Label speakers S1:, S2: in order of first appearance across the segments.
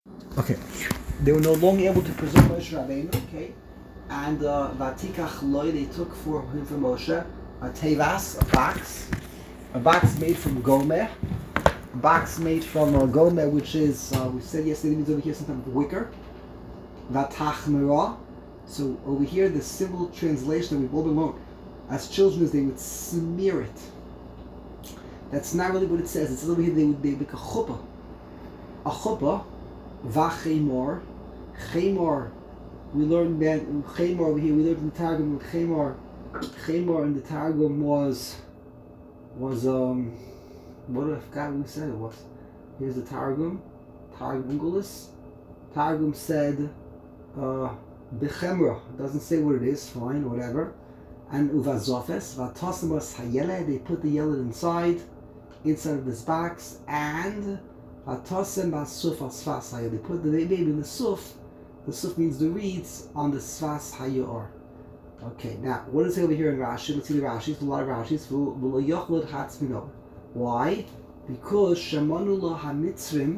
S1: Okay. They were no longer able to preserve Moshe Rabbeinu, okay? And Vatikach Loi, they took for him from Moshe a tevas, a box made from gomer, a box made from gomer, which is, we said yesterday, means over here some type of wicker. Vatach Merah. So over here, the simple translation that we've all been learned as children is they would smear it. That's not really what it says. It says over here they would make a chuppah. A chuppah, vachemor. Chemor, we learned that Chemor over here, we learned in the Targum with Chemor. Chemor in the Targum was what I forgot what we said it was. Here's the Targum Gulis. Targum said Bechemra. It doesn't say what it is, fine, whatever. And Uvazofes, Vatosimas Hayele, they put the yeled inside of this box, and Vatosem Basuf Asfas Hayel, they put the baby in the suf. The suf means the reeds on the Sfas Hayor. Okay, now what is it over here in Rashi? Let's see the Rashis, a lot of Rashis. Why? Because Shamanullah HaMitzrim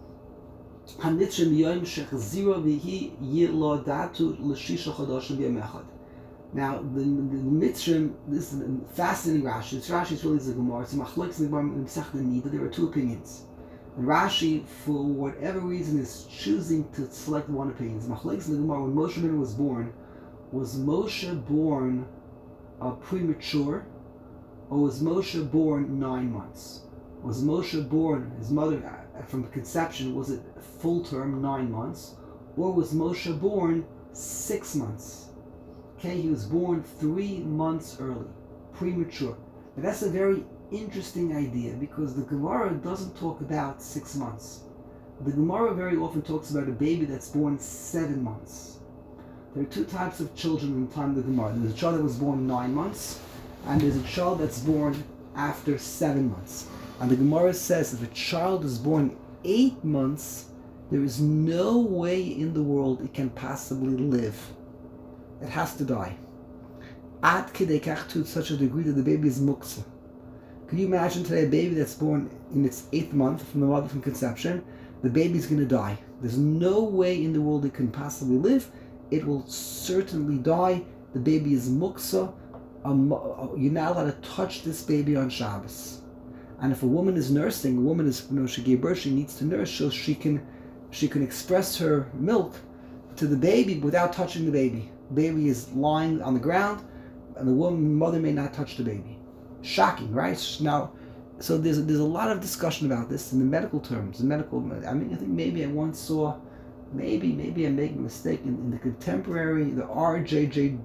S1: Yom Shechzira Vihi Yilo Datu L'Shisha Chodoshim B'Yom Echad. Now the Mitzrim, this is a fascinating Rashi. This Rashi is really the Gemara. It's a machlokes in the Gemara in Masechta Nida. There are two opinions. And Rashi, for whatever reason, is choosing to select one opinion. Machlokes in the Gemara, when Moshe Rabbeinu was Moshe born premature, or was Moshe born 9 months? Was Moshe born, his mother, from conception, was it full term 9 months? Or was Moshe born 6 months? Okay, he was born 3 months early, premature. Now that's a very interesting idea, because the Gemara doesn't talk about 6 months. The Gemara very often talks about a baby that's born 7 months. There are two types of children in the time of the Gemara. There's a child that was born 9 months, and there's a child that's born after 7 months. And the Gemara says if a child is born 8 months, there is no way in the world it can possibly live. It has to die. Ad kidei kach, to such a degree that the baby is muksa. Can you imagine today a baby that's born in its 8th month from the mother from conception? The baby's going to die. There's no way in the world it can possibly live. It will certainly die. The baby is muksa. You're not allowed to touch this baby on Shabbos. And if a woman is nursing, she gave birth, she needs to nurse, so she can express her milk to the baby without touching the baby. The baby is lying on the ground, and the mother may not touch the baby. Shocking, right? Now, so there's a lot of discussion about this in the medical terms. I think maybe I once saw, maybe I'm making a mistake, in the contemporary, the RJJ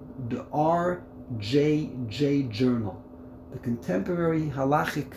S1: journal, the contemporary halachic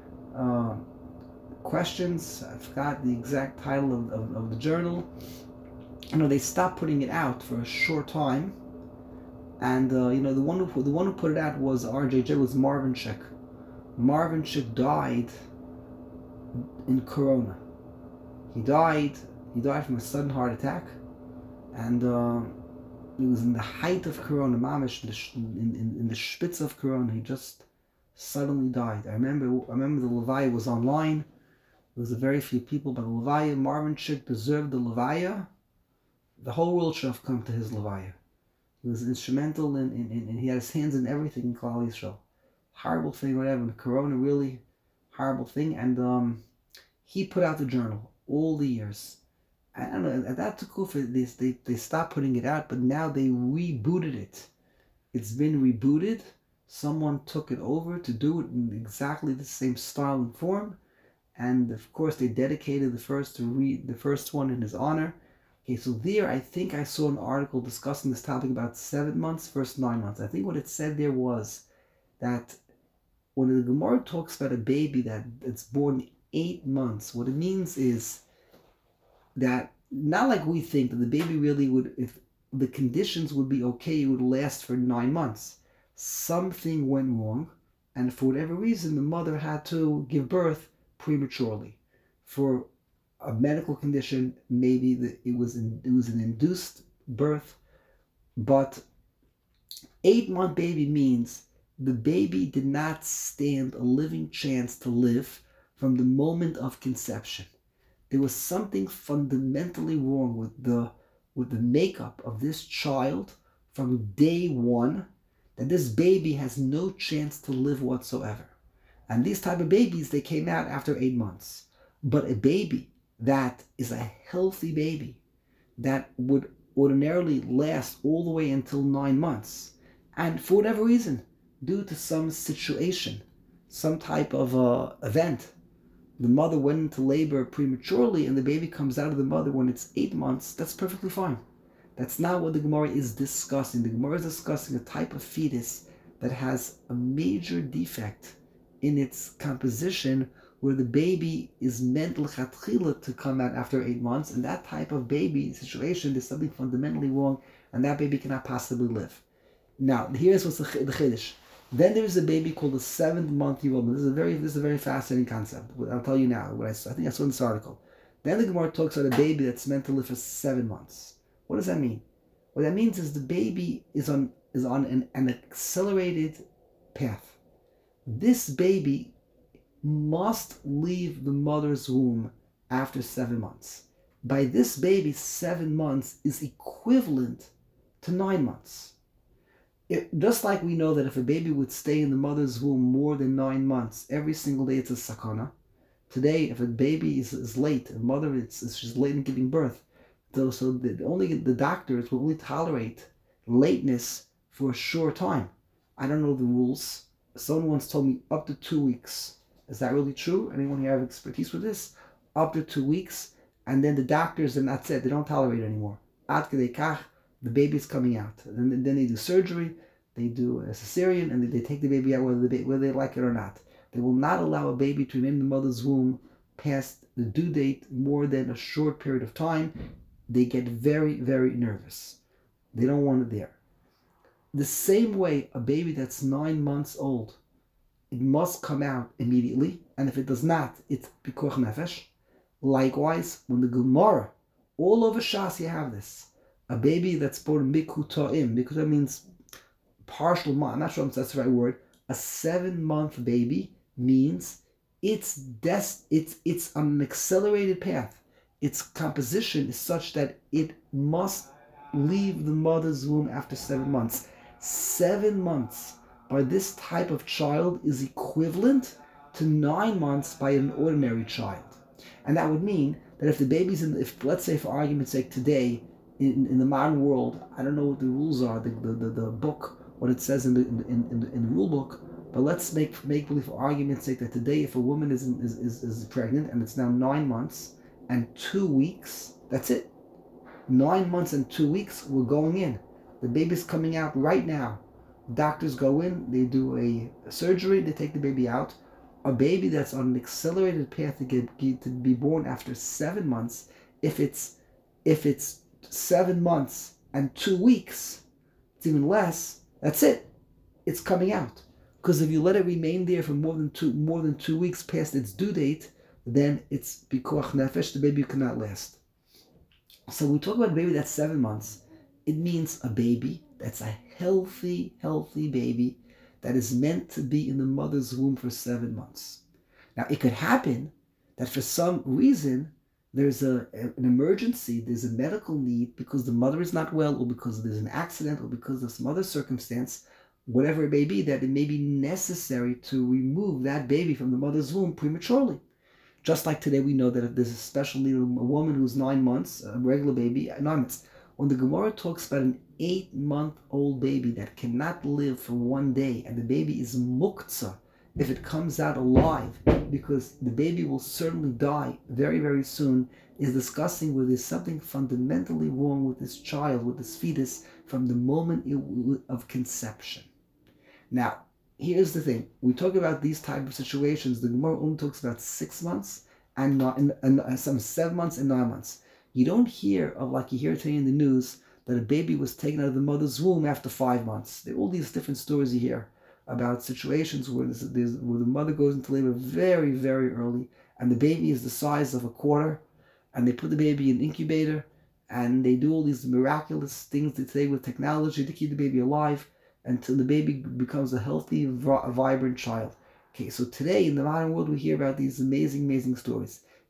S1: questions. I forgot the exact title of the journal. They stopped putting it out for a short time, and the one who put it out was RJJ, was Marvin Schick. Marvin Schick died in Corona. He died from a sudden heart attack, and it was in the height of Corona, mamish, in the spitz of Corona. He just suddenly died. I remember the Levaya was online. There was a very few people, but the Levaya, Marvin Schick deserved the Levaya. The whole world should have come to his Levaya. He was instrumental in he had his hands in everything in Klal Yisrael. Horrible thing, whatever. The Corona, really horrible thing. And he put out the journal all the years. I don't know, at that Tukuf, they stopped putting it out, but now they rebooted it. It's been rebooted. Someone took it over to do it in exactly the same style and form. And of course, they dedicated the first one in his honor. Okay, so there, I think I saw an article discussing this topic about 7 months versus 9 months. I think what it said there was that when the Gemara talks about a baby that's born 8 months, what it means is that, not like we think that the baby really would, if the conditions would be okay, it would last for 9 months. Something went wrong, and for whatever reason, the mother had to give birth prematurely. For a medical condition, maybe it was an induced birth, but 8-month baby means the baby did not stand a living chance to live from the moment of conception. there was something fundamentally wrong with the makeup of this child from day one, that this baby has no chance to live whatsoever. And these type of babies, they came out after 8 months. But a baby that is a healthy baby, that would ordinarily last all the way until 9 months, and for whatever reason, due to some situation, some type of event, the mother went into labor prematurely and the baby comes out of the mother when it's 8 months, that's perfectly fine. That's not what the Gemara is discussing. The Gemara is discussing a type of fetus that has a major defect in its composition, where the baby is meant l'chatchila to come out after 8 months, and that type of baby situation, there's something fundamentally wrong, and that baby cannot possibly live. Now, here's what's the chiddush. Then there's a baby called a 7-month-old. This is a very fascinating concept. I'll tell you now. I think I saw in this article. Then the Gemara talks about a baby that's meant to live for 7 months. What does that mean? What that means is the baby is on an accelerated path. This baby must leave the mother's womb after 7 months. By this baby, 7 months is equivalent to 9 months. Just like we know that if a baby would stay in the mother's womb more than 9 months, every single day it's a sakana. Today, if a baby is late, a mother she's late in giving birth, so the doctors will only tolerate lateness for a short time. I don't know the rules. Someone once told me up to 2 weeks. Is that really true? Anyone here have expertise with this? Up to 2 weeks, and then the doctors, and that's it. They don't tolerate it anymore. Ad kedei kach, the baby's coming out. And then they do surgery, they do a cesarean, and they take the baby out whether they like it or not. They will not allow a baby to remain in the mother's womb past the due date more than a short period of time. They get very, very nervous. They don't want it there. The same way, a baby that's 9 months old, it must come out immediately, and if it does not, it's pikuach nefesh. Likewise, when the Gemara, all over Shas you have this, a baby that's born mikuta'im, mikuta'im means partial month, I'm not sure if that's the right word, a 7-month baby means it's on an accelerated path. Its composition is such that it must leave the mother's womb after 7 months. 7 months by this type of child is equivalent to 9 months by an ordinary child. And that would mean that if the baby's if let's say for argument's sake today, in the modern world, I don't know what the rules are, the book, what it says in the rule book, but let's make believe for argument's sake that today if a woman is pregnant and it's now 9 months and 2 weeks, that's it. 9 months and 2 weeks, we're going in. The baby's coming out right now. Doctors go in, they do a surgery, they take the baby out. A baby that's on an accelerated path to be born after 7 months, if it's 7 months and 2 weeks, it's even less, that's it. It's coming out. Because if you let it remain there for more than 2 weeks past its due date, then it's pikuach nefesh, the baby cannot last. So when we talk about a baby that's 7 months, it means a baby that's a healthy baby that is meant to be in the mother's womb for 7 months. Now, it could happen that for some reason there's an emergency, there's a medical need because the mother is not well, or because there's an accident, or because of some other circumstance, whatever it may be, that it may be necessary to remove that baby from the mother's womb prematurely. Just like today we know that if there's a special need of a woman who's 9 months, a regular baby, 9 months. When the Gemara talks about an 8-month-old baby that cannot live for 1 day, and the baby is muktzah if it comes out alive, because the baby will certainly die very, very soon, is discussing whether there's something fundamentally wrong with this child, with this fetus, from the moment of conception. Now, here's the thing. We talk about these type of situations. The Gemara only talks about 6 months and some 7 months and 9 months. You don't hear of, like you hear today in the news, that a baby was taken out of the mother's womb after 5 months. There are all these different stories you hear about situations where the mother goes into labor very, very early, and the baby is the size of a quarter, and they put the baby in an incubator, and they do all these miraculous things today with technology to keep the baby alive until the baby becomes a healthy, vibrant child. Okay, so today in the modern world we hear about these amazing, amazing stories.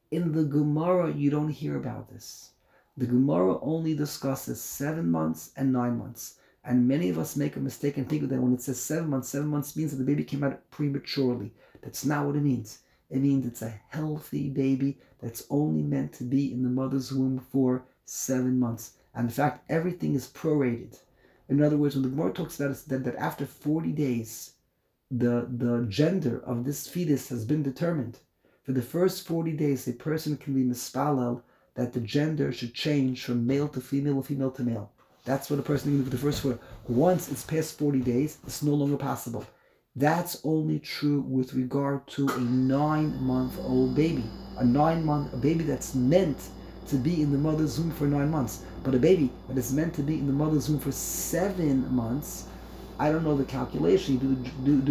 S1: In the Gemara, you don't hear about this. The Gemara only discusses 7 months and 9 months. And many of us make a mistake and think that when it says 7 months means that the baby came out prematurely. That's not what it means. It means it's a healthy baby that's only meant to be in the mother's womb for 7 months. And in fact, everything is prorated. In other words, when the Gemara talks about it, that after 40 days, the gender of this fetus has been determined. For the first 40 days, a person can be mispalel that the gender should change from male to female or female to male. That's what a person can do for the first 40. Once it's past 40 days, it's no longer possible. That's only true with regard to a 9-month-old baby. A baby that's meant to be in the mother's womb for 9 months. But a baby that is meant to be in the mother's womb for 7 months, I don't know the calculation. You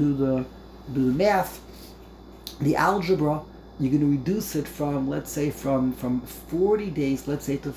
S1: do the math, the algebra. You're going to reduce it from, let's say, from 40 days, let's say, to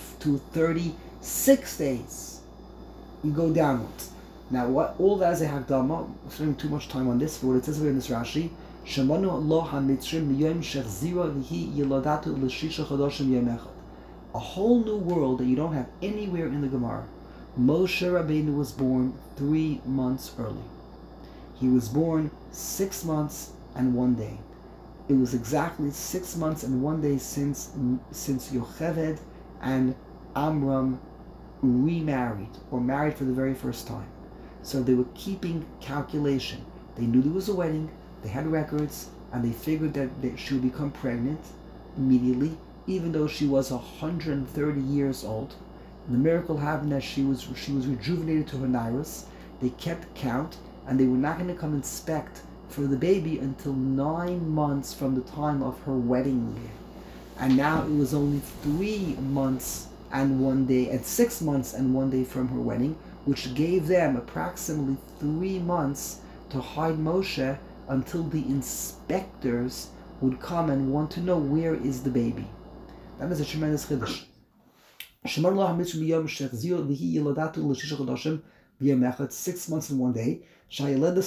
S1: 36 days. You go downwards. Now, what all that is a hakdama. I'm spending too much time on this, but what it says here in this Rashi, Shemanu Allah HaMitzrim Miyom Shechzira V'hi Yeladatu L'Shisha Chodashim Yom Echad. A whole new world that you don't have anywhere in the Gemara. Moshe Rabbeinu was born 3 months early. He was born 6 months and 1 day. It was exactly 6 months and 1 day since Yocheved and Amram remarried, or married for the very first time. So they were keeping calculation. They knew there was a wedding, they had records, and they figured that she would become pregnant immediately, even though she was 130 years old. The miracle happened that she was rejuvenated to her nairus. They kept count, and they were not going to come inspect for the baby until 9 months from the time of her wedding. And now it was only 3 months and 1 day, and 6 months and 1 day from her wedding, which gave them approximately 3 months to hide Moshe until the inspectors would come and want to know where is the baby. That is a tremendous chiddush. 6 months and 1 day. I made a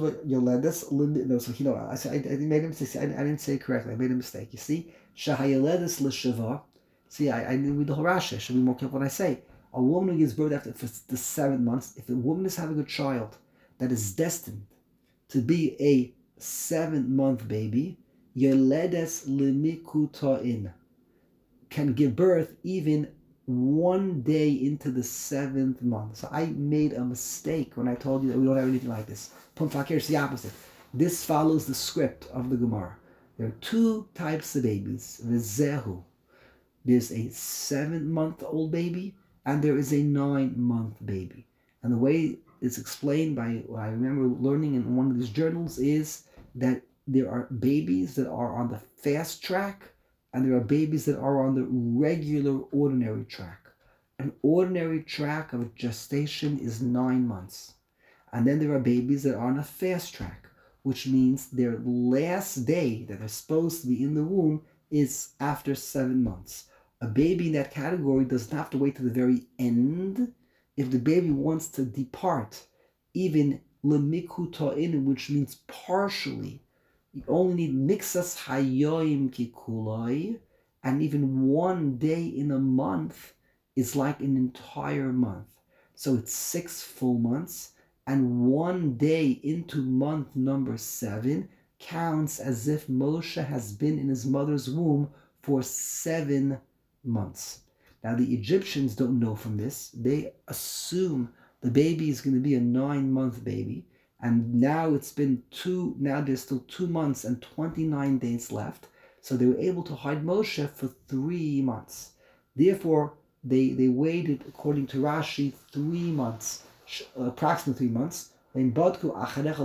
S1: mistake. I didn't say it correctly. I made a mistake. You see? See, I didn't read the whole Rashi. I should be more careful when I say. A woman who gives birth after the 7 months, if a woman is having a child that is destined to be a 7-month baby, Yoledes limikutain, can give birth even 1 day into the 7th month. So I made a mistake when I told you that we don't have anything like this. Pum fakir is the opposite. This follows the script of the Gemara. There are 2 types of babies. V'zehu. There's a 7-month-old baby, and there is a 9-month baby. And the way it's explained by what I remember learning in one of these journals is that there are babies that are on the fast track, and there are babies that are on the regular, ordinary track. An ordinary track of gestation is 9 months. And then there are babies that are on a fast track, which means their last day that they're supposed to be in the womb is after 7 months. A baby in that category doesn't have to wait to the very end. If the baby wants to depart, even lemikutoin, which means partially, you only need mixas hayoim kikuloi, and even 1 day in a month is like an entire month. So it's 6 full months, and 1 day into month number 7 counts as if Moshe has been in his mother's womb for 7 months. Now the Egyptians don't know from this. They assume the baby is going to be a 9-month baby, and now there's still 2 months and 29 days left. So they were able to hide Moshe for 3 months. Therefore, they waited, according to Rashi, 3 months, approximately 3 months. Okay, let's read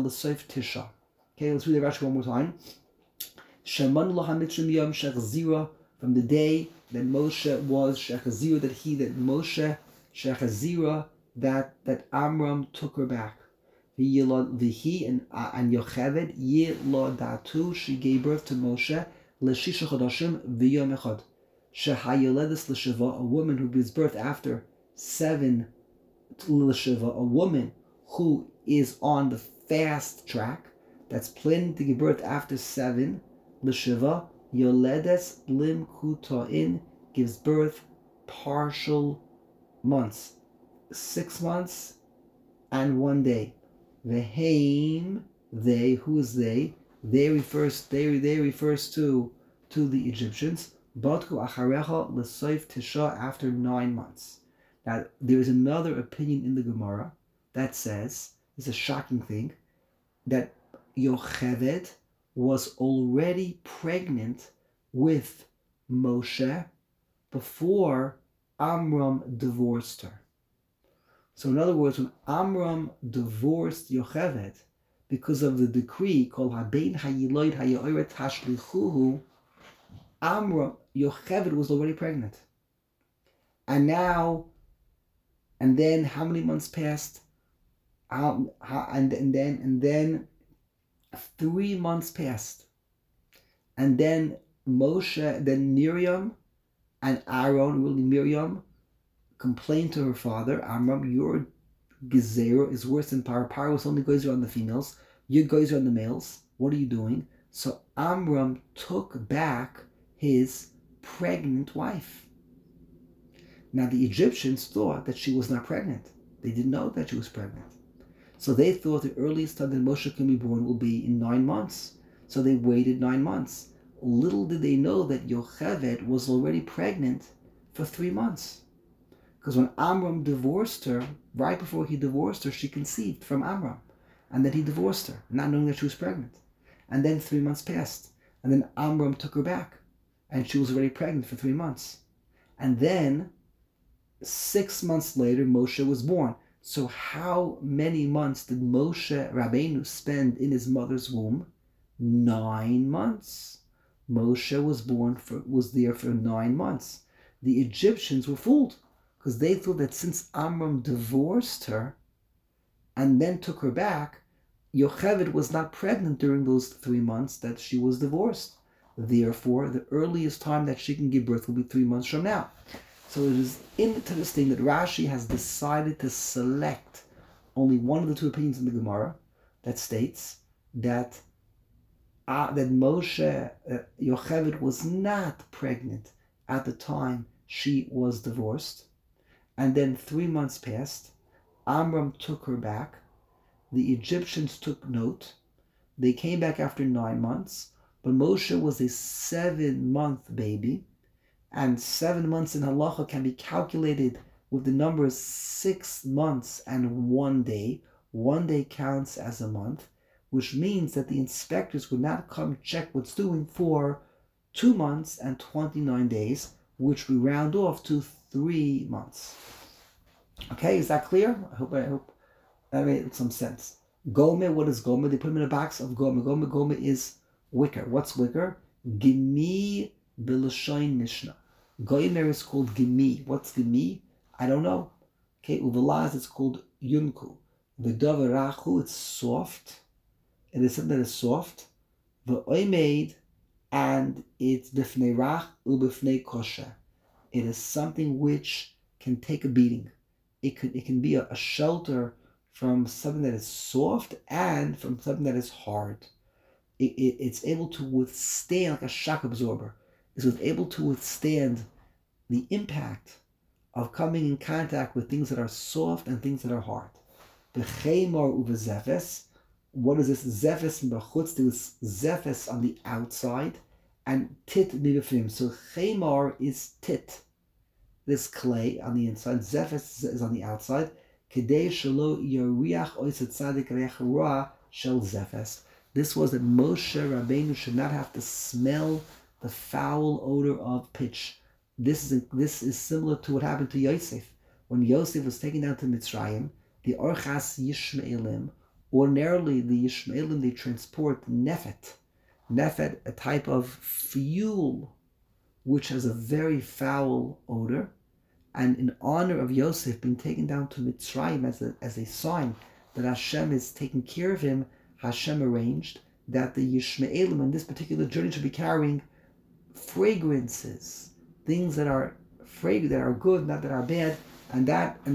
S1: the Rashi one more time. From the day that Moshe was Shechazira, that Amram took her back. V'hi and Yocheved Yilodatu, she gave birth to Moshe l'shisha chodashim v'yom echad. Shehayoledes l'shiva, a woman who gives birth after 7 l'shiva, a woman who is on the fast track, that's planning to give birth after 7 l'shiva, Yoledes lim kutoin gives birth partial months, 6 months and 1 day. Veheim, they, who is they? They refers to the Egyptians. Batku acharecha l'soif tisha, after 9 months. Now there is another opinion in the Gemara that says, it's a shocking thing, that Yocheved was already pregnant with Moshe before Amram divorced her. So in other words, when Amram divorced Yocheved, because of the decree called Habein Hayiloid Hayoret Hashlichuhu, Yocheved was already pregnant. And then how many months passed? And then 3 months passed. And then then Miriam and Aaron, really Miriam, complained to her father, Amram, your gezerah is worse than Paro. Paro only goes around the females. You goes around the males. What are you doing? So Amram took back his pregnant wife. Now the Egyptians thought that she was not pregnant. They didn't know that she was pregnant. So they thought the earliest time that Moshe can be born will be in 9 months. So they waited 9 months. Little did they know that Yocheved was already pregnant for 3 months. Because when Amram divorced her, right before he divorced her, she conceived from Amram. And then he divorced her, not knowing that she was pregnant. And then 3 months passed. And then Amram took her back. And she was already pregnant for 3 months. And then 6 months later, Moshe was born. So how many months did Moshe Rabbeinu spend in his mother's womb? 9 months. Moshe was there for 9 months. The Egyptians were fooled, because they thought that since Amram divorced her and then took her back, Yocheved was not pregnant during those 3 months that she was divorced. Therefore, the earliest time that she can give birth will be 3 months from now. So it is interesting that Rashi has decided to select only one of the 2 opinions in the Gemara that states that Yocheved was not pregnant at the time she was divorced. And then 3 months passed. Amram took her back. The Egyptians took note. They came back after 9 months. But Moshe was a 7-month baby. And 7 months in halacha can be calculated with the numbers 6 months and 1 day. 1 day counts as a month, which means that the inspectors would not come check what's doing for 2 months and 29 days, which we round off to 3 months. Okay, is that clear? I hope that made some sense. Gomer, what is Gomer? They put him in a box of Gomer. Gomer is wicker. What's wicker? Gimi b'lashain Mishnah. Gomer is called Gimi. What's Gimi? I don't know. Okay, Uvalaz it's called Yunku. V'davarachu, it's soft. It is something that is soft. V'oimeid, and it's b'fnei rach u'b'fnei kosher. It is something which can take a beating. It can be a shelter from something that is soft and from something that is hard. It's able to withstand, like a shock absorber. It's able to withstand the impact of coming in contact with things that are soft and things that are hard. B'cheimor u'v'zefes. What is this? Zefes b'chutz. There was zefes on the outside and tit mibifnim. So cheimor is tit. This clay on the inside. Zefes is on the outside. Kedei shelo yoriach oiset tzadik reach roa shel zefes. This was that Moshe Rabbeinu should not have to smell the foul odor of pitch. This is similar to what happened to Yosef. When Yosef was taken down to Mitzrayim, the Orchas Yishmaelim, ordinarily the Yishmaelim, they transport nefet. Nefet, a type of fuel which has a very foul odor. And in honor of Yosef being taken down to Mitzrayim as a sign that Hashem is taking care of him, Hashem arranged that the Yishmaelim in this particular journey should be carrying fragrances, things that are fragrant, that are good, not that are bad, and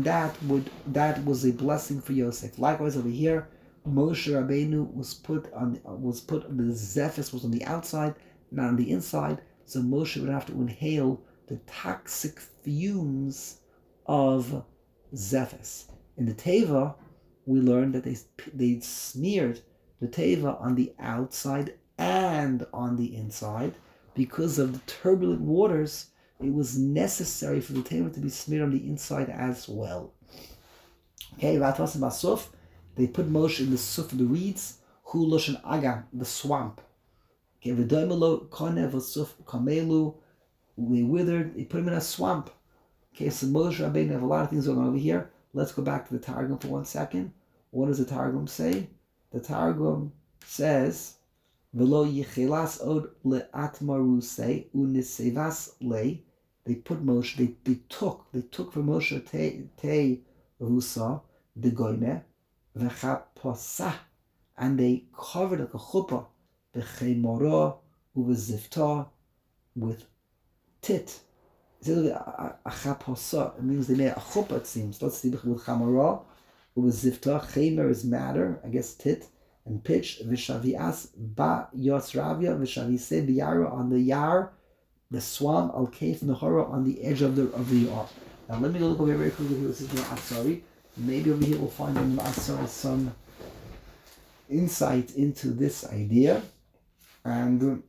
S1: that was a blessing for Yosef. Likewise over here, Moshe Rabbeinu was put the Zephys was on the outside, not on the inside, so Moshe would have to inhale the toxic fumes of Zephys. In the Teva, we learned that they smeared the Teva on the outside and on the inside. Because of the turbulent waters, it was necessary for the Teva to be smeared on the inside as well. Okay, Vatasim Basuf, they put Moshe in the Suf of the reeds, Hu Loshen Aga, the swamp. Okay, V'doimelo Konev Suf Kamelu, they withered, they put him in a swamp. Okay, so Moshe Rabbeinu have a lot of things going on over here. Let's go back to the Targum for 1 second. What does the Targum say? The Targum says, V'lo yichelas od le'atmaruse unisevas le. They put Moshe, they took from Moshe te rusa, the goyne, v'chaposah, and they covered like a chuppah, b'chemora, u'v'zifta, with tit. It says a chaposah, it means they made a chuppah, it seems. Let's see, with chamora, u'v'zifta, chemer is matter, I guess tit, and pitch, v'shavias, ba yosravia, v'shavise b'yara, on the yar, the swamp, al kef nahara, on the edge of the yar. Now let me look over here very quickly. This is Ma'asari. Maybe over here we'll find in Ma'asari some insight into this idea. And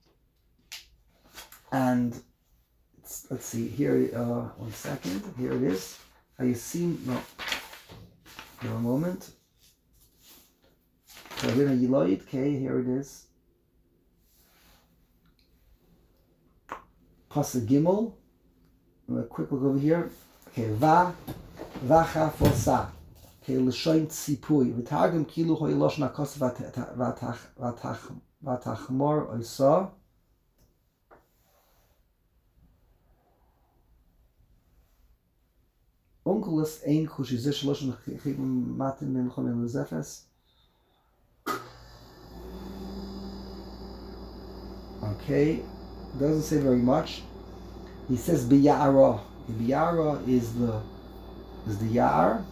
S1: let's see here. 1 second. Here it is. You see? No. For a moment. Okay, here it is. Pasuk Gimel. A quick look over here. Okay, vacha fosa. Okay, l'shoin tzipui. V'targum kilu hoi loshna kos vatachmor oisa. Onkelos ein kushi zish loshna chibim matin min chomin l'zefes. Okay, doesn't say very much. He says biyara. The biyara is the yar.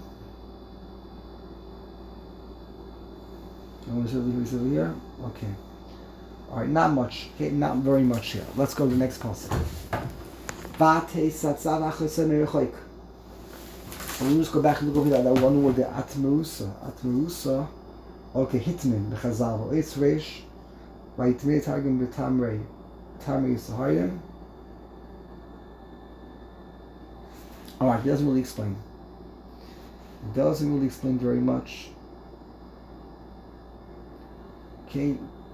S1: You want to see over here? Okay. All right, not much. Okay, not very much here. Let's go to the next passage. So we'll just go back and look over that one word, the atmerusa. Atmerusa. Okay, hitmin b'chazal. It's reish. Vayitmei targum b'tamrei. Tamrei yisahayim. Alright, he doesn't really explain. It doesn't really explain very much. Okay.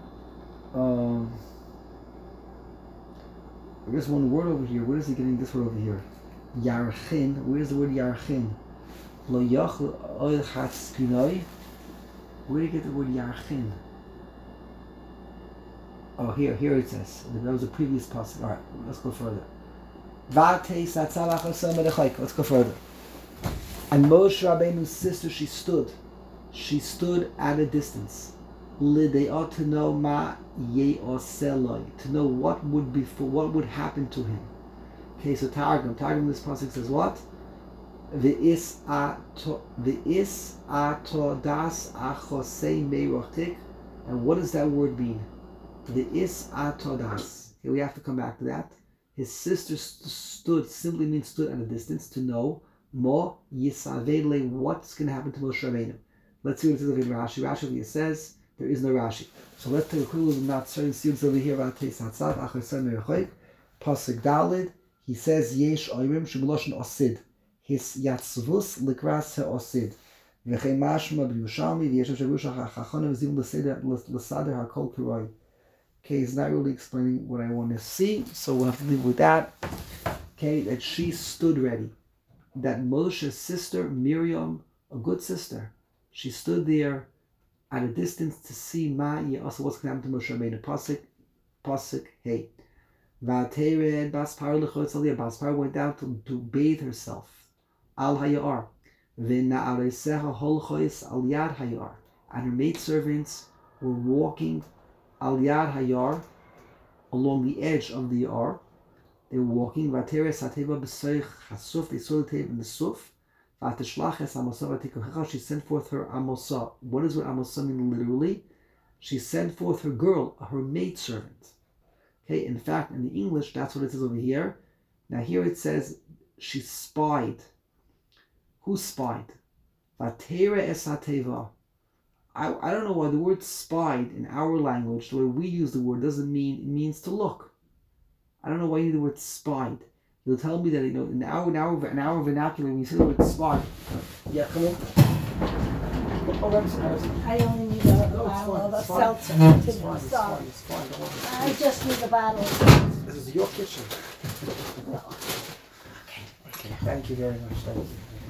S1: There's one word over here. Where is he getting this word over here? Yarchin. Where's the word yarchin? Lo yachel oil chatzpinoi. Where do you get the word yarchin? Oh, here it says. That was a previous passage. Alright, let's go further. Let's go further. And Moshe Rabbeinu's sister, she stood at a distance. They ought to know ma ye'oseloi, to know what would happen to him. Okay, so Targum this pasuk says what? Ve'is atodas achosei meirochtik. And what does that word mean? Ve'is atodas. Okay, we have to come back to that. His sister stood simply means stood at a distance to know mo yisavele, what's going to happen to Moshe Rabbeinu. Let's see what it says in Rashi. Rashi says there is no Rashi. So let's take a quick look at certain students over here. Pasuk Dalid. He says yesh oirim shebeloshen osid. His yatzvus likras heosid. V'chei mashma b'Yushalmi v'yeshem shebusha chachonim zim l'sader hakol kiroi. Okay, he's not really explaining what I want to see, so we'll have to leave with that. Okay, that she stood ready. That Moshe's sister, Miriam, a good sister, she stood there at a distance to see also what's going to happen to Moshe Rabbeinu. Pasuk, hey. V'atered Baspar l'chotz aliyah. Baspar went down to bathe herself. Al hayar. V'na'areseha holchois al yad hayar. And her maidservants were walking al yad hayar, along the edge of the yar. They were walking. V'ateres hateva b'soich hasuf. They saw the table in the suf. V'ateshlach amosa v'tikochecha. She sent forth her amosa. What does what amosa mean literally? She sent forth her girl, her maidservant. Okay, in fact, in the English, that's what it says over here. Now here it says she spied. Who spied? Vatera es hateva. I don't know why the word spied in our language, the way we use the word, doesn't mean it means to look. I don't know why you need the word spied. You'll tell me that in our vernacular when you say the word spied. Yeah, come on.
S2: I only need a bottle of a seltzer to start.
S1: It's fine. Don't worry.
S2: I just need a bottle.
S1: This is your kitchen. Okay. Thank you very much. Thank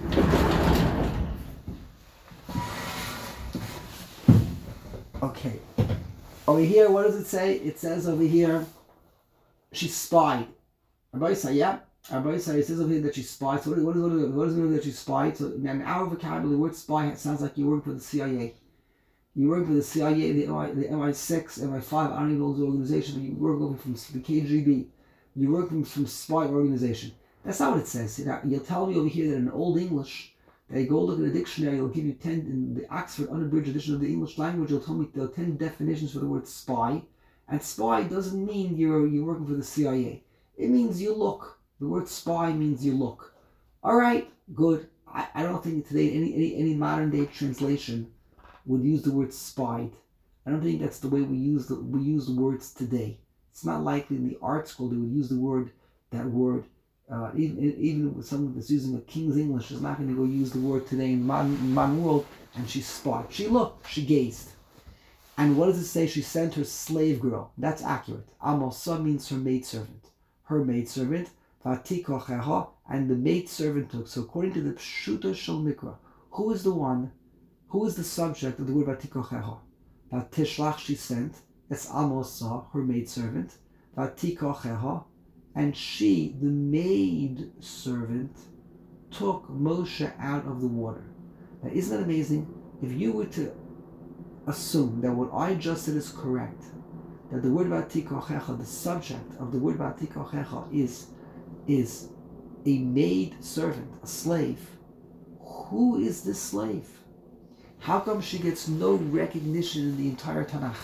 S1: you. Okay. Over here, what does it say? It says over here, she spied. Everybody say, yeah? Everybody say, it says over here that she spied. So what does it mean that she spied? So in our vocabulary, the word spy sounds like you work for the CIA. You work for the CIA, the MI6, MI5, I don't even know those organizations, but you work over from the KGB. You work from spy organization. That's not what it says. You'll tell me over here that in Old English, they go look at a dictionary, it'll give you 10, in the Oxford Unabridged Edition of the English language, it'll tell me there are 10 definitions for the word spy. And spy doesn't mean you're working for the CIA. It means you look. The word spy means you look. All right, good. I don't think today any modern day translation would use the word spied. I don't think that's the way we use the words today. It's not likely in the art school they would use that word. Even with someone that's using a King's English is not going to go use the word today in modern world. And she spied. She looked. She gazed. And what does it say? She sent her slave girl. That's accurate. Amosa means her maidservant. Her maidservant. Vatikocheha, and the maidservant took. So according to the Pshuta Shel Mikra, who is the subject of the word Vatikocheha? Vatishlach, she sent. That's Amosa, her maidservant. Vatikocheha, and she, the maidservant, took Moshe out of the water. Now isn't that amazing? If you were to assume that what I just said is correct, that the word Vatikochecha, the subject of the word Vatikochecha is a maid servant, a slave. Who is this slave? How come she gets no recognition in the entire Tanakh?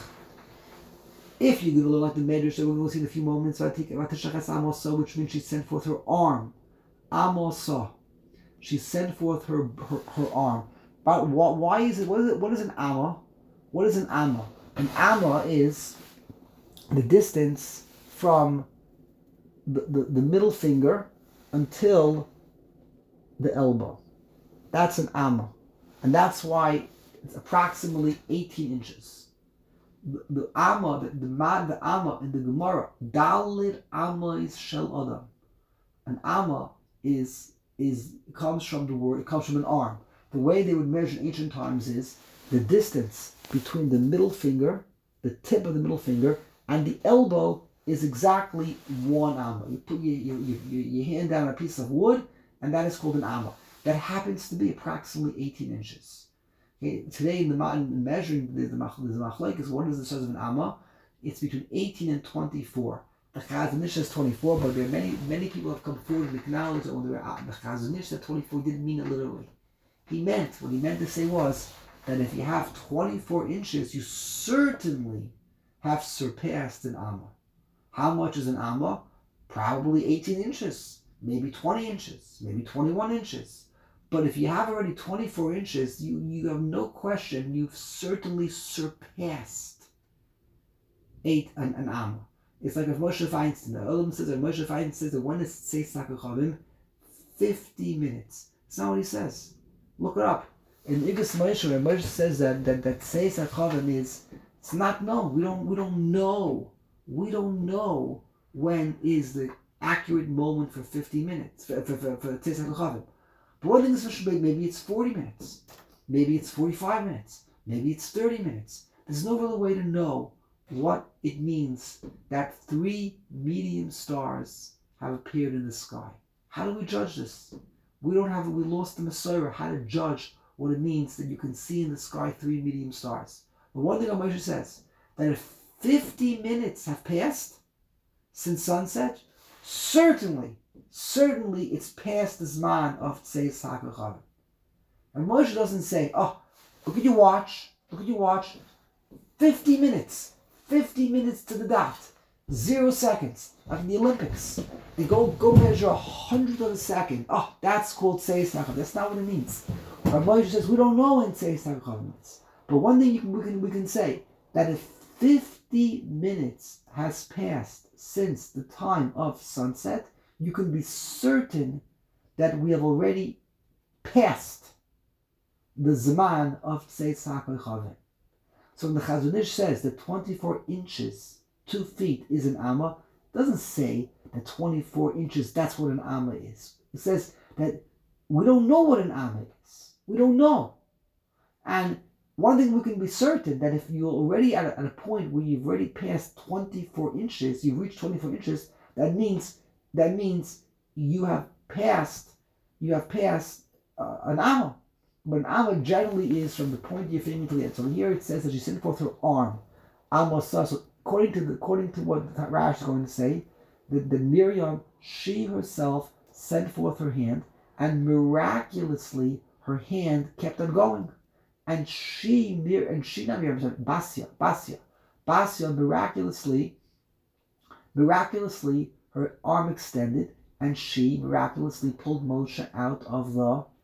S1: If you're going to learn like the Medrash that we're going to see in a few moments, which means she sent forth her arm. Amosa. She sent forth her arm. But why is it? What is an amma? What is an amma? An amma is the distance from the middle finger until the elbow. That's an amma. And that's why it's approximately 18 inches. The amma in the Gemara, Dalid amma is shel adam. An amma comes from the word, it comes from an arm. The way they would measure in ancient times is the distance between the middle finger, the tip of the middle finger, and the elbow is exactly 1 amma. You put your hand down on a piece of wood, and that is called an amma. That happens to be approximately 18 inches. Okay, today in the modern measuring, there's the machlokes. What is the size of an amma? It's between 18 and 24. The Chazon Ish says 24, but there are many people have come forward and acknowledged that when they were out, the Chazon Ish said 24 didn't mean it literally. What he meant to say was that if you have 24 inches, you certainly have surpassed an amma. How much is an amma? Probably 18 inches, maybe 20 inches, maybe 21 inches. But if you have already 24 inches, you have no question, you've certainly surpassed an amma. It's like if Moshe Feinstein, the Olam says, Moshe Feinstein says that when it says Sakachavim, 50 minutes. It's not what he says. Look it up. In Igros Moshe, where Moshe says that Seis HaChavim is, it's not known. We don't know. We don't know when is the accurate moment for 50 minutes, for Seis HaChavim. But one thing is for sure, maybe it's 40 minutes. Maybe it's 45 minutes. Maybe it's 30 minutes. There's no real way to know what it means that 3 medium stars have appeared in the sky. How do we judge this? We lost the Messiah, how to judge what it means that you can see in the sky 3 medium stars. But one thing Moshe says, that if 50 minutes have passed since sunset, certainly it's past the Zman of Tzeis HaKachavim. And Moshe doesn't say, look at your watch, 50 minutes to the dot. 0 seconds. Like in the Olympics. They go measure 100th of a second. Oh, that's called Tzeis Nachal. That's not what it means. Rabbi Moshe says we don't know when Tzeis Nachal means. But one thing we can say, that if 50 minutes has passed since the time of sunset, you can be certain that we have already passed the Zman of Tzeis Nachal. So when the Chazon Ish says that 24 inches, 2 feet is an amma, doesn't say that 24 inches, that's what an amma is. It says that we don't know what an amma is. We don't know. And one thing we can be certain, that if you're already at a point where you've already passed 24 inches, you've reached 24 inches, that means you have passed an amma. But an amma generally is from the point of your finger to the end. So here it says that she sent forth her arm. Amosah. So according to what the Rash is going to say, that Miriam, she herself sent forth her hand, and miraculously her hand kept on going. And Basia miraculously her arm extended, and she miraculously pulled Moshe out of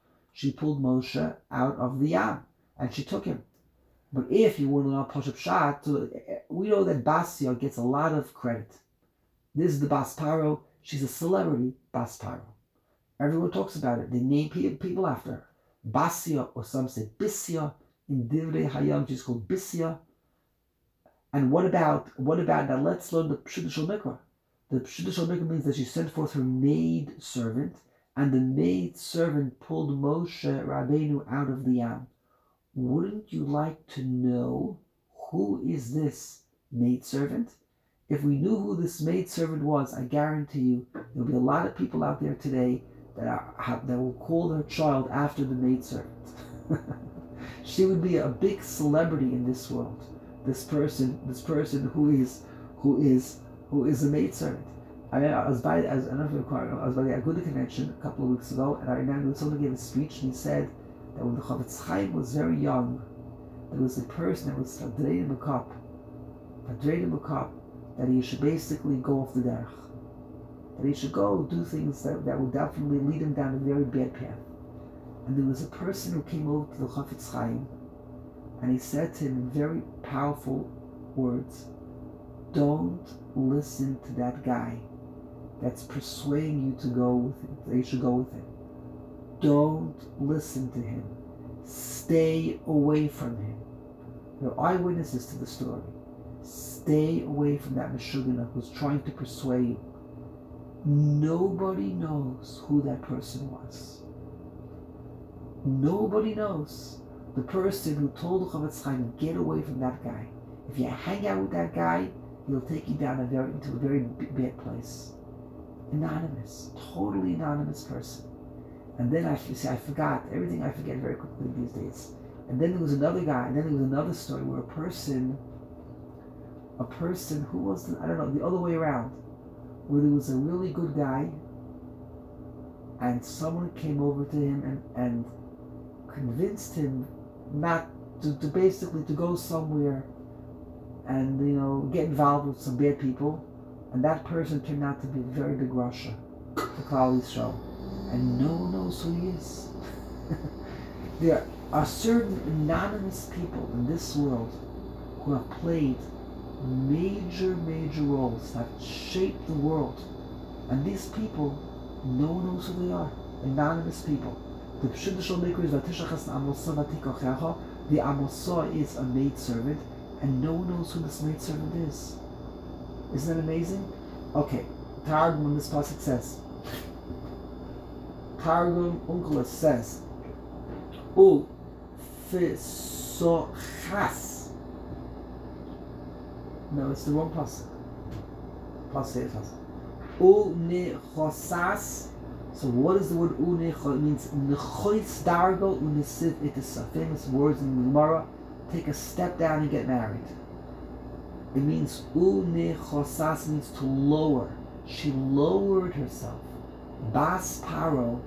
S1: the Yam, and she took him. But if you want to know Pashup Shat, we know that Basia gets a lot of credit. This is the Bas Paro. She's a celebrity Bas Paro. Everyone talks about it. They name people after her. Basia, or some say Bisia. In Divrei Hayam, she's called Bisia. And what about now? Let's learn the Pshuta Shel Mikra. The Pshuta Shel Mikra means that she sent forth her maid servant, and the maid servant pulled Moshe Rabbeinu out of the Yam. Wouldn't you like to know who is this maid servant? If we knew who this maid servant was, I guarantee you there'll be a lot of people out there today that will call their child after the maid servant. She would be a big celebrity in this world. This person who is a maid servant. I was by the Aguda convention a couple of weeks ago, and I remember someone gave a speech, and he said that when the Chavetz Chaim was very young, there was a person that was Hadrei Mekap, that he should basically go off the derech. That he should go do things that would definitely lead him down a very bad path. And there was a person who came over to the Chavetz Chaim, and he said to him in very powerful words, don't listen to that guy that's persuading you to go with him, that you should go with him. Don't listen to him. Stay away from him. There are eyewitnesses to the story. Stay away from that Meshugana who's trying to persuade you. Nobody knows who that person was. Nobody knows. The person who told the Chavetz Chaim, get away from that guy. If you hang out with that guy, he'll take you down into a very bad place. Anonymous, totally anonymous person. And then I forgot everything. I forget very quickly these days. And then there was another guy, and then there was another story where a person who was, I don't know, the other way around, where there was a really good guy, and someone came over to him and convinced him not to basically to go somewhere and get involved with some bad people, and that person turned out to be a very big Russia, the Klal Yisrael, and no one knows who he is. There are certain anonymous people in this world who have played major roles, that have shaped the world, and these people, no one knows who they are. Anonymous people. The Pshuta Shel Mikra is Vatishachas Amosah Vatikochecha. The Amosah is a maid servant, and no one knows who this maid servant is. Isn't that amazing? Okay, Targum on this pasuk says, Targum Onkelos says, U Fisochas. No, it's the wrong pasuk. Pasuk. U Nechosas. So what is the word Unechos? It means Nechois Dargo Unesiv. It is famous words in the Gemara. Take a step down and get married. It means Unechosas means to lower. She lowered herself. Bas Paro.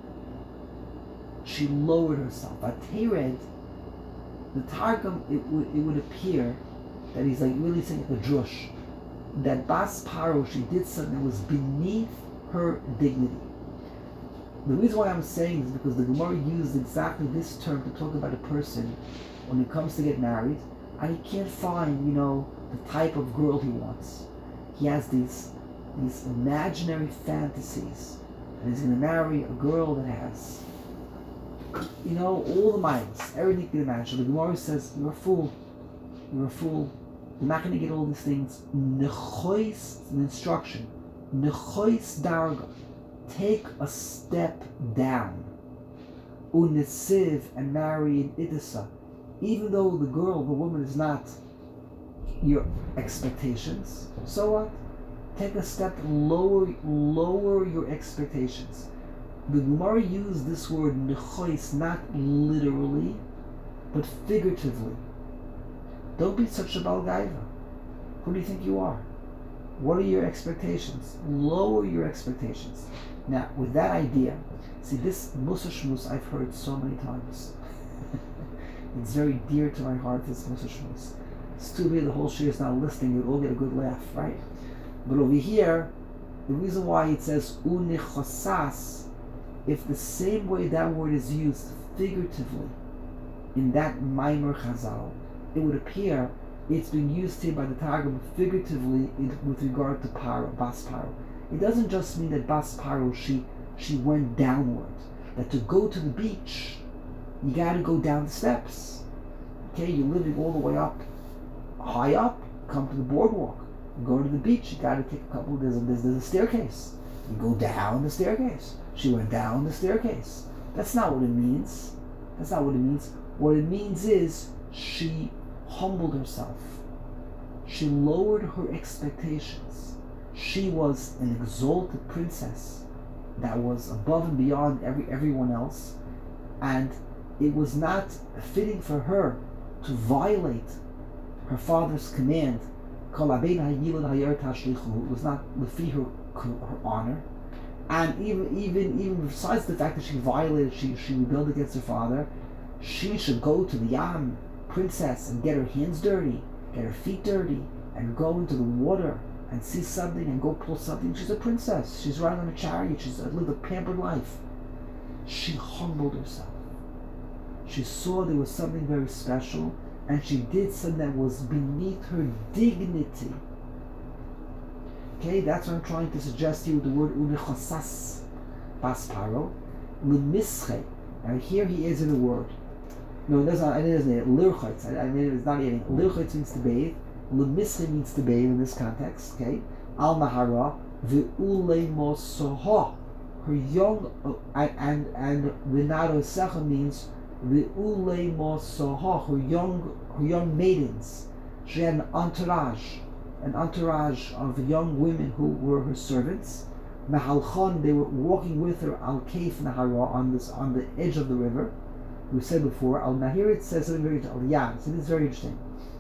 S1: She lowered herself. Atered, the Targum, it would appear that he's like really saying a drush. that Bas Paro, she did something that was beneath her dignity. The reason why I'm saying this is because the Gemara used exactly this term to talk about a person when it comes to get married, and he can't find, the type of girl he wants. He has these imaginary fantasies, and he's going to marry a girl that has, all the miles, everything you can imagine. The Gemara says, you're a fool. You're a fool. You're not going to get all these things. Nechois, an instruction. Nechois darga. Take a step down. Unesiv, and marry an idisa. Even though the woman is not your expectations, so what? Take a step, lower your expectations. The Gemara used this word nechois not literally, but figuratively. Don't be such a balgaiva. Who do you think you are? What are your expectations? Lower your expectations. Now, with that idea, see, this Musa Shmus I've heard so many times. It's very dear to my heart, this Musa Shmus. It's too bad the whole shir is not listening, you'll all get a good laugh, right? But over here, the reason why it says unichosas, if the same way that word is used figuratively in that Maimer Chazal, it would appear it's being used here by the Targum figuratively with regard to Paro, Bas Paro. It doesn't just mean that Bas Paro, she went downward. That to go to the beach, you got to go down the steps. Okay, you're living all the way up, high up, come to the boardwalk. You go to the beach, you got to take a couple, there's a staircase. You go down the staircase. She went down the staircase. That's not what it means. That's not what it means. What it means is she humbled herself. She lowered her expectations. She was an exalted princess that was above and beyond everyone else, and it was not fitting for her to violate her father's command. It was not lefi her honor, and even besides the fact that she violated, she rebelled against her father, she should go to the Yam princess and get her hands dirty, get her feet dirty, and go into the water and see something and go pull something. She's a princess. She's riding on a chariot. She's lived a pampered life. She humbled herself. She saw there was something very special, and she did something that was beneath her dignity. Okay, that's what I'm trying to suggest to you with the word unichosas, Bas Paro, lemische. Now here he is in a word. No, it doesn't. It isn't lirchotz. I mean, it's not eating. Lirchotz means to bathe. Lemische means to bathe in this context. Okay, al nahara ve'ulei mosoha. Her young and vinado secha means ve'ulei mosoha. Her young maidens. She had an entourage of young women who were her servants. Mahalchon, they were walking with her al keif nahara on the edge of the river. We said before, al nahir, it says something very al yad. So this is very interesting.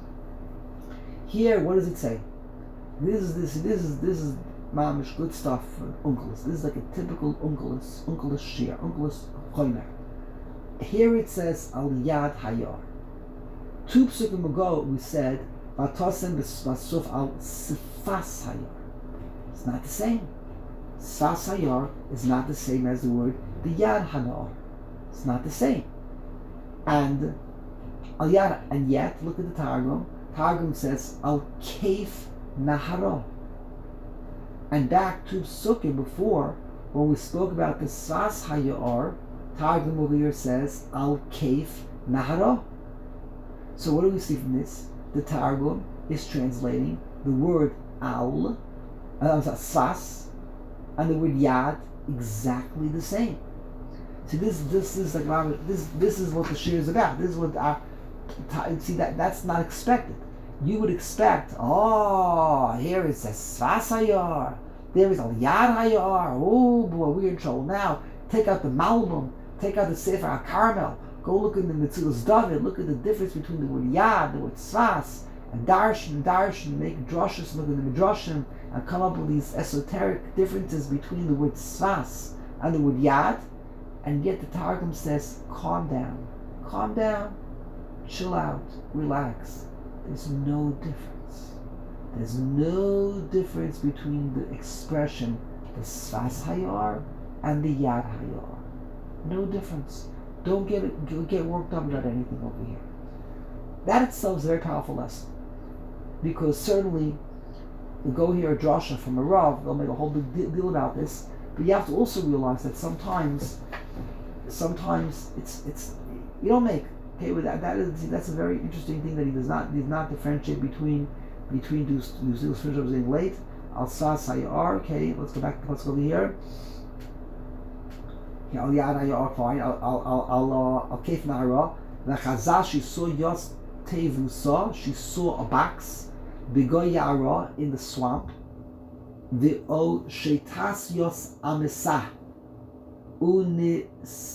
S1: Here, what does it say? This is mamish good stuff for unkelis. This is like a typical unkelis shir, unkelis chomer. Here it says al yad hayar. 2 psukim ago we said vatosen b'suf al sifas hayar. It's not the same. Sifas hayar is not the same as the word the yad hanar. It's not the same. And al yad, and yet look at the Targum. Targum says al keif nahara. And back to Psukim before, when we spoke about the Sas Hayar, Targum over here says al keif nahara. So what do we see from this? The Targum is translating the word al, sas, and the word yad exactly the same. See, this is like this is what the shir is about. This is what see that's not expected. You would expect, here it says Sfas Hayar, there is Al Yad Hayar. Oh boy, we're in trouble now. Take out the Malbim, take out the Sefer HaKarmel, go look in the Metzulas David, look at the difference between the word Yad, the word Sfas, and Darshan, make drushes, look at the Midrashim, and come up with these esoteric differences between the word Sfas and the word Yad, and yet the Targum says, calm down, chill out, relax. There's no difference.
S3: There's no difference between the expression the Sfas Hayar and the Yad Hayar. No difference. Don't get worked up about anything over here. That itself is a very powerful lesson. Because certainly, you go hear a drasha from a Rav, they'll make a whole big deal about this, but you have to also realize that sometimes it's you don't make, okay, but that's a very interesting thing that he does not differentiate between those finish up being late. Al Sas Hayar, okay, let's go over here. Al Yad Hayar, fine. Al Kef Nahara. The Chazal, she saw Yos Tevusa, she saw a box, Bigoy Yara, in the swamp. The O Shetas Yos Amesah, Uni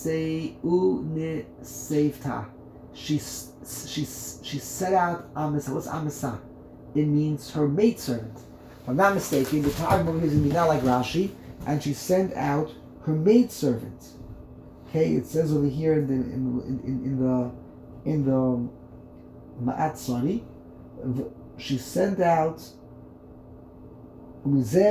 S3: Seivta. She set out Amesah. What's Amesah? It means her maidservant. If I'm not mistaken, the Targum is going to be not like Rashi, and she sent out her maidservant. Okay, it says over here in the Ma'at Sani, she sent out okay,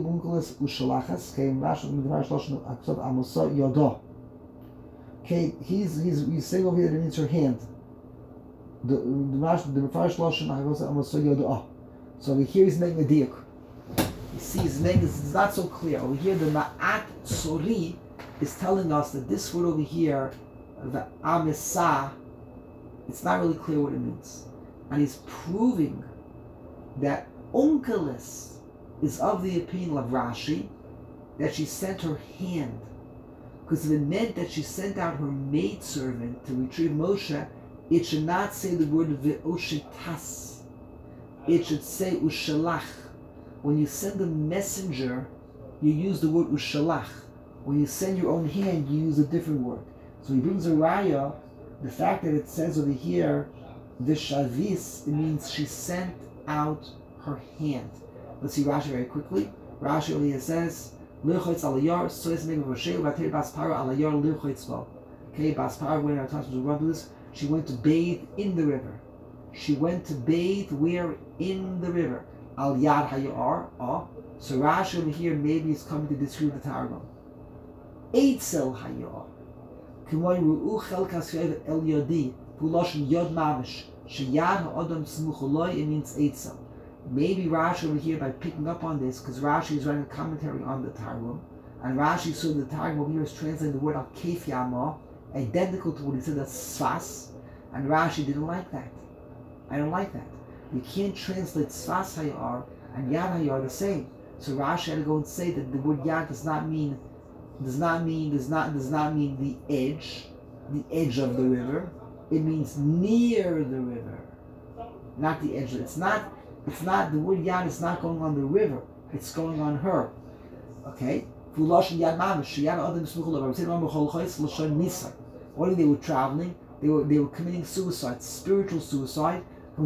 S3: he's saying over here that it means her hand. The Mefarish Lashon Amosa Yodah. So over here he's making a diak. You see, his name is not so clear. Over here, the Ma'at Sori is telling us that this word over here, the Amesah, it's not really clear what it means. And he's proving that Onkelis is of the opinion of Rashi that she sent her hand. Because if it meant that she sent out her maidservant to retrieve Moshe, it should not say the word ve'oshetas. It should say ushalach. When you send a messenger, you use the word ushalach. When you send your own hand, you use a different word. So he brings a raya, the fact that it says over here, vishavis, it means she sent out her hand. Let's see Rashi very quickly. Rashi over here says, Lirchoitz alayar, sois meg v'roshe, v'atir baspara alayar lirchoitz bo. Okay, baspara, when our times we run through this, she went to bathe in the river. She went to bathe where? In the river. Al Yad Hayar. So Rashi over here maybe is coming to disprove the Targum. Eitzel Hayar. K'moy ru'u chelkas el yodi. Puloshin yod mamish. Sheyad ha'odam smucholoi, it means Eitzel. Maybe Rashi over here, by picking up on this, because Rashi is writing a commentary on the Targum, and Rashi saw the Targum over here is translating the word al Kef Yama, identical to what he said as Sfas, and Rashi didn't like that. I don't like that. You can't translate Sfas Hayar and Yad Hayar the same. So Rashi had to go and say that the word Yad does not mean the edge of the river. It means near the river, not the edge. It's not the word Yad is not going on the river. It's going on her. Okay. What if they were traveling? They were committing suicide, spiritual suicide.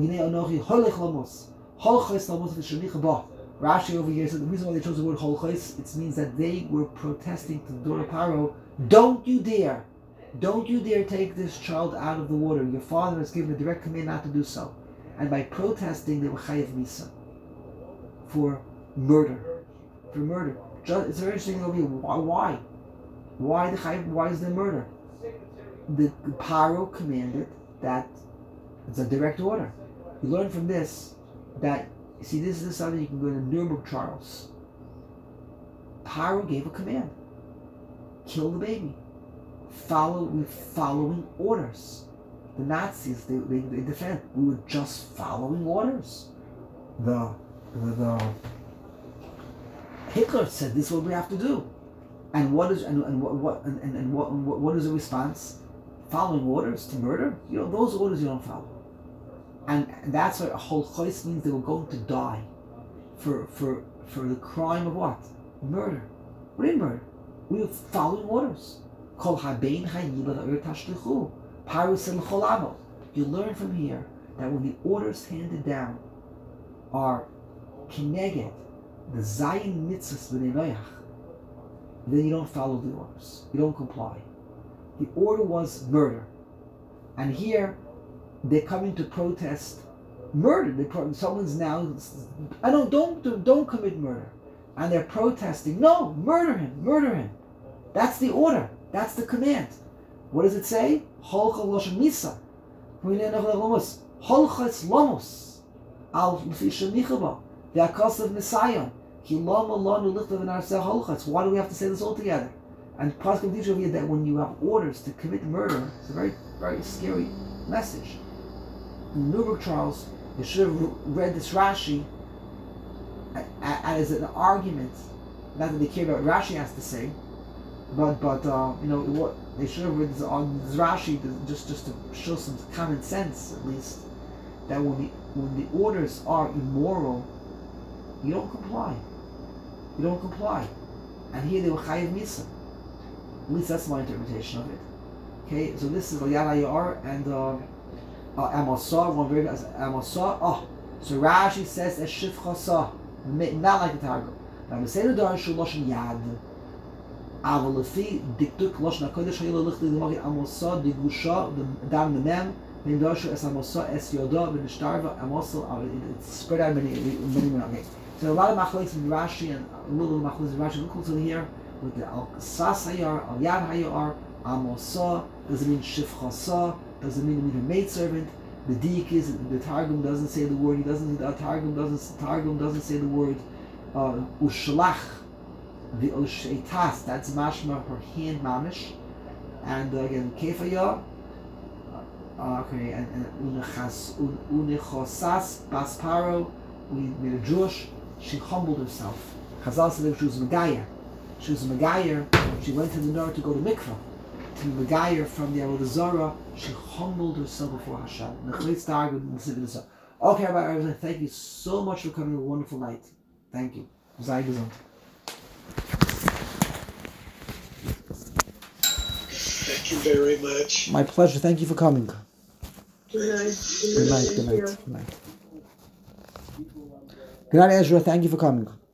S3: Rashi over here said the reason why they chose the word holchos, it means that they were protesting to the daughter of Paro, don't you dare take this child out of the water. Your father has given a direct command not to do so. And by protesting, they were chayav misa for murder. It's very interesting over here. Why? Why is there murder? The Paro commanded that it's a direct order. You learn from this that, you see, this is something you can go to Nuremberg trials. Paro gave a command. Kill the baby. Following orders. The Nazis, they defend. We were just following orders. The Hitler said this is what we have to do. And what is the response? Following orders to murder? Those orders you don't follow. And that's why a whole choice means they were going to die for the crime of what? Murder. We didn't murder. We were following orders. Kol habein hayila tashlichu. Parus el cholamo. You learn from here that when the orders handed down are kineged, the zayin mitzvahs b'nei noyach, then you don't follow the orders. You don't comply. The order was murder. And here, they're coming to protest murder. Someone's now, don't commit murder, and they're protesting. No, murder him. That's the order. That's the command. What does it say? Holcha loshen misa. Holchas lamos al lefishamichaba. The akas of Messiah. Why do we have to say this all together? And Pasuk teaches over here that when you have orders to commit murder, it's a very, very scary message. In the Nuremberg trials, they should have read this Rashi as an argument. Not that they care about what Rashi has to say, but what they should have read this Rashi just to show some common sense, at least, that when the orders are immoral, you don't comply. And here they were chayiv misa. At least that's my interpretation of it. Okay, so this is Yad HaYar and Amosah. One very good Amosah. So Rashi says as shivchasa, not like the Targum. Now we say the Darshu loshen yad. Aval lefi diktuk loshen hakodesh hayil lichti l'magid Amosah digusha the dam the mem. Then Darshu es Amosah es yoda v'nishtarva Amosah. It's spread out many. Okay. So a lot of machlokes in Rashi and a little machlokes in Rashi. Look also here with the al sas hayar, al yad hayar, Amosah doesn't mean shivchasa, doesn't mean a maidservant. The dik is the Targum doesn't say the word. Targum doesn't say the word ushlach. The usheitas, that's mashma her hand mamish, and again kefaya. Okay, and unichosas basparo. We made a Jewish. She humbled herself. Chazal said that she was Megayer. She went to the north to go to mikvah. To Megayer from the Avodah Zarah, she humbled herself before Hashem. Okay, Rabbi, thank you so much for coming. A wonderful night. Thank you. Sei gesund.
S4: Thank you very much.
S3: My pleasure. Thank you for coming.
S2: Good night.
S3: Good night. Good night, Ezra. Thank you for coming.